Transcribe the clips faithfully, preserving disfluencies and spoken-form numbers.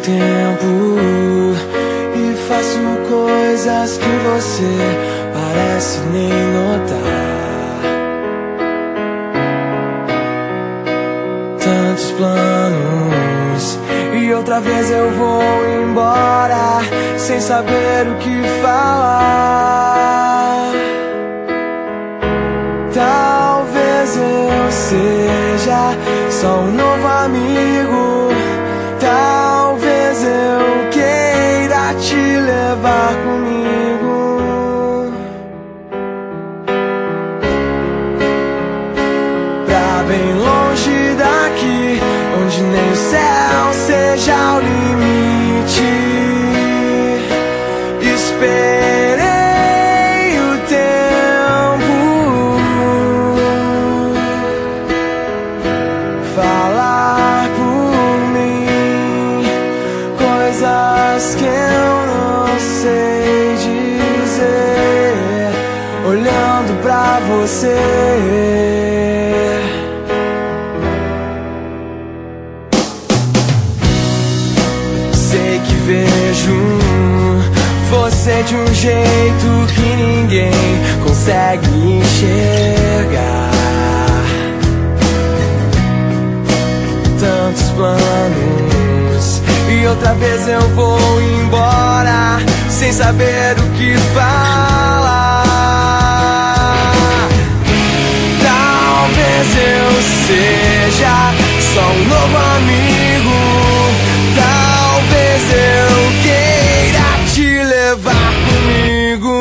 tempo e faço coisas que você parece nem notar. Tantos planos e outra vez eu vou embora sem saber o que falar. Talvez eu seja só um novo amigo. Talvez eu queira te levar comigo pra bem longe daqui, onde nem o céu seja o limite. Esperei o tempo falar por mim coisas que eu não sei dizer, olhando pra você. Sei que vejo você de um jeito que ninguém consegue enxergar. Tantos planos e outra vez eu vou embora sem saber o que falar. Talvez eu seja só um novo amigo. Talvez eu queira te levar comigo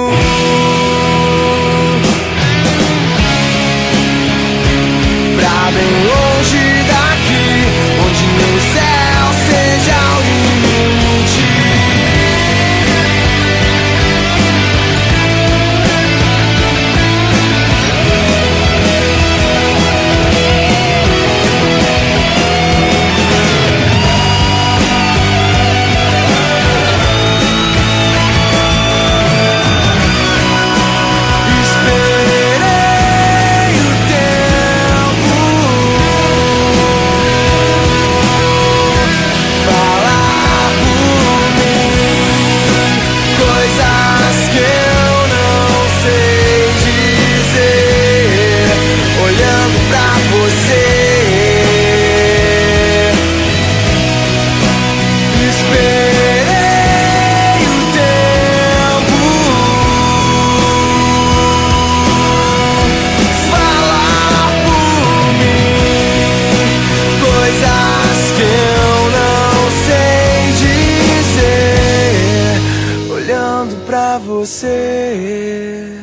pra bem longe daqui, onde nem o céu seja o limite. Pra você.